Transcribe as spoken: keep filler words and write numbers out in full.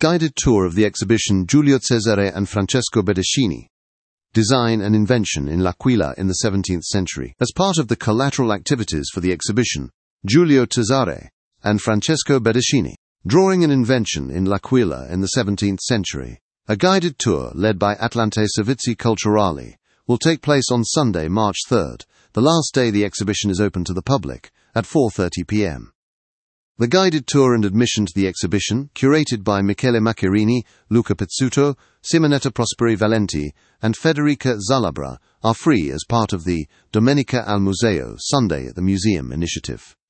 guided tour of the exhibition Giulio Cesare and Francesco Bedeschini, Design and Invention in L'Aquila in the seventeenth century. As part of the collateral activities for the exhibition, Giulio Cesare and Francesco Bedeschini, Drawing and Invention in L'Aquila in the seventeenth century, a guided tour led by Atlante Servizi Culturali, will take place on Sunday, March third, the last day the exhibition is open to the public, at four thirty p m The guided tour and admission to the exhibition, curated by Michele Macchiarini, Luca Pizzuto, Simonetta Prosperi Valenti, and Federica Zalabra, are free as part of the Domenica al Museo Sunday at the Museum initiative.